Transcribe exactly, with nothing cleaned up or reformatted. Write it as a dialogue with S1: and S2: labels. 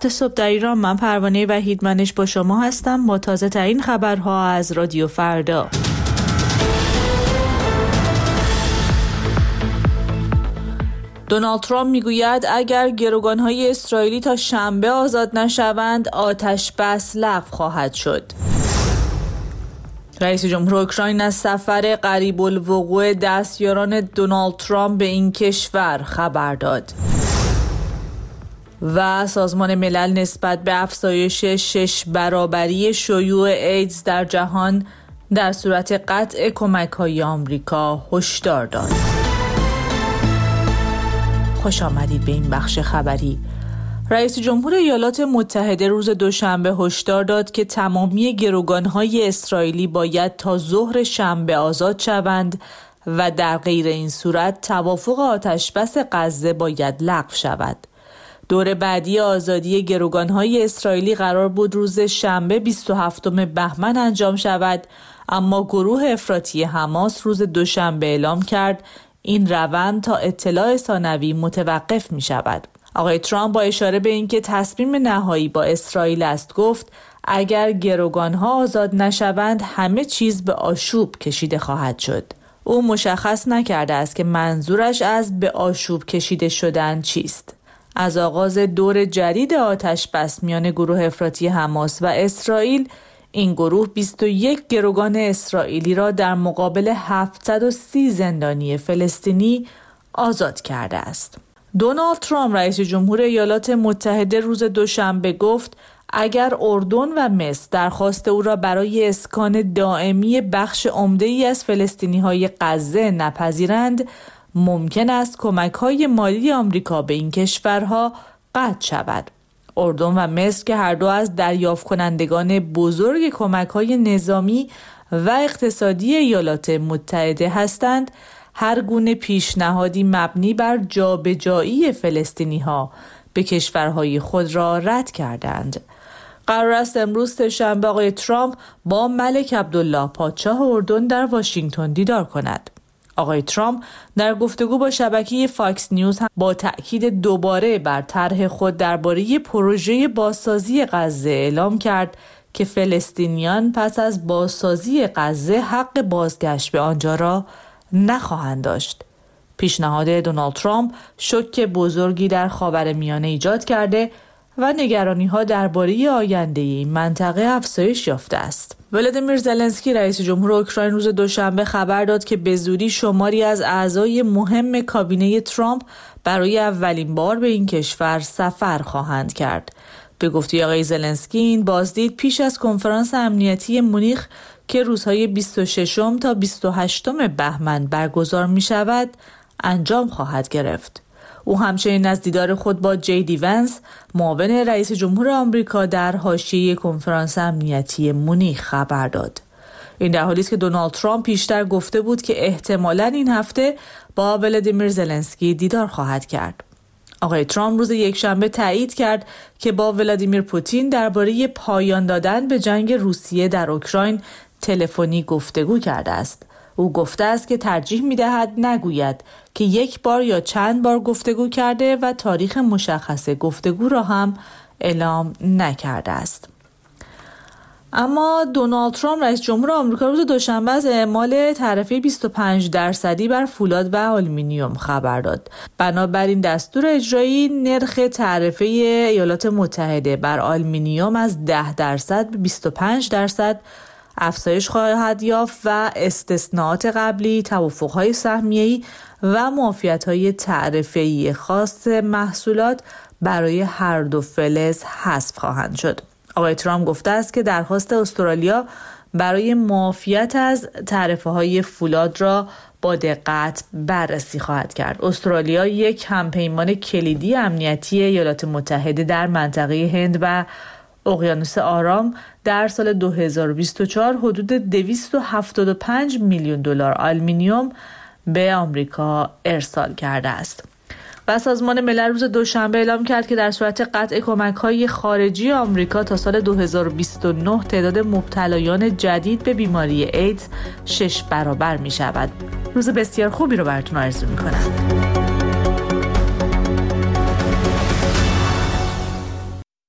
S1: هفت صبح در ایران. من پروانه وحیدمنش با شما هستم با تازه ترین خبرها از رادیو فردا. دونالد ترامپ میگوید اگر گروگان‌های اسرائیلی تا شنبه آزاد نشوند آتش بس لغو خواهد شد. رئیس جمهور اوکراین از سفر قریب الوقوع دستیاران دونالد ترامپ به این کشور خبر داد. و سازمان ملل نسبت به افزایش شش برابری شیوع ایدز در جهان در صورت قطع کمک‌های آمریکا هشدار داد. خوش آمدید به این بخش خبری. رئیس جمهور ایالات متحده روز دوشنبه هشدار داد که تمامی گروگان‌های اسرائیلی باید تا ظهر شنبه آزاد شوند و در غیر این صورت توافق آتشبس غزه باید لغو شود. دور بعدی آزادی گروگان‌های اسرائیلی قرار بود روز شنبه بیست و هفتم بهمن انجام شود، اما گروه افراطی حماس روز دوشنبه اعلام کرد این روند تا اطلاع ثانوی متوقف می شود. آقای ترامپ با اشاره به اینکه تصمیم نهایی با اسرائیل است گفت اگر گروگان‌ها آزاد نشوند همه چیز به آشوب کشیده خواهد شد. او مشخص نکرده است که منظورش از به آشوب کشیده شدن چیست. از آغاز دور جدید آتش بس میان گروه افراطی حماس و اسرائیل، این گروه بیست و یک گروگان اسرائیلی را در مقابل هفتصد و سی زندانی فلسطینی آزاد کرده است. دونالد ترامپ رئیس جمهور ایالات متحده روز دوشنبه گفت اگر اردن و مصر درخواست او را برای اسکان دائمی بخش عمده‌ای از فلسطینی‌های غزه نپذیرند، ممکن است کمک‌های مالی آمریکا به این کشورها قطع شود. اردن و مصر که هر دو از دریافت کنندگان بزرگ کمک‌های نظامی و اقتصادی ایالات متحده هستند، هر گونه پیشنهادی مبنی بر جابجایی فلسطینی‌ها به کشورهای خود را رد کردند. قرار است امروز سه‌شنبه آقای ترامپ با ملک عبدالله پادشاه اردن در واشنگتن دیدار کند. آقای ترامپ در گفتگو با شبکه فاکس نیوز هم با تأکید دوباره بر طرح خود درباره پروژه بازسازی غزه اعلام کرد که فلسطینیان پس از بازسازی غزه حق بازگشت به آنجا را نخواهند داشت. پیشنهاد دونالد ترامپ شوک بزرگی در خاورمیانه ایجاد کرده و نگرانی‌ها درباره آینده این منطقه افزایش یافته است. ولادیمیر زلنسکی رئیس جمهور اوکراین روز دوشنبه خبر داد که به زودی شماری از اعضای مهم کابینه ترامپ برای اولین بار به این کشور سفر خواهند کرد. به گفته آقای زلنسکی این بازدید پیش از کنفرانس امنیتی مونیخ که روزهای بیست و ششم تا بیست و هشتم بهمن برگزار می شود انجام خواهد گرفت. او همچنین از دیدار خود با جی دی ونس معاون رئیس جمهور آمریکا در حاشیه کنفرانس امنیتی مونیخ خبر داد. این در حالی است که دونالد ترامپ پیشتر گفته بود که احتمالاً این هفته با ولادیمیر زلنسکی دیدار خواهد کرد. آقای ترامپ روز یکشنبه تایید کرد که با ولادیمیر پوتین درباره پایان دادن به جنگ روسیه در اوکراین تلفنی گفتگو کرده است. او گفته است که ترجیح می‌دهد نگوید که یک بار یا چند بار گفتگو کرده و تاریخ مشخص گفتگو را هم اعلام نکرده است. اما دونالد ترامپ رئیس جمهور آمریکا روز دوشنبه از اعمال تعرفه بیست و پنج درصدی بر فولاد و آلومینیوم خبر داد. بنابراین دستور اجرایی نرخ تعرفه ایالات متحده بر آلومینیوم از ده درصد به بیست و پنج درصد افزایش خواهد یافت و استثناءات قبلی، توافق‌های سهمیه‌ای و معافیت‌های تعرفه‌ای خاص محصولات برای هر دو فلز حذف خواهند شد. آقای ترامپ گفته است که درخواست استرالیا برای معافیت از تعرفه‌های فولاد را با دقت بررسی خواهد کرد. استرالیا یک همپیمان کلیدی امنیتی ایالات متحده در منطقه هند و اقیانوس آرام در سال دو هزار و بیست و چهار حدود دویست و هفتاد و پنج میلیون دلار آلومینیوم به آمریکا ارسال کرده است. و سازمان ملل روز دوشنبه اعلام کرد که در صورت قطع کمک‌های خارجی آمریکا تا سال دو هزار و بیست و نه تعداد مبتلایان جدید به بیماری ایدز شش برابر می شود. روز بسیار خوبی رو براتون آرزو می کنم.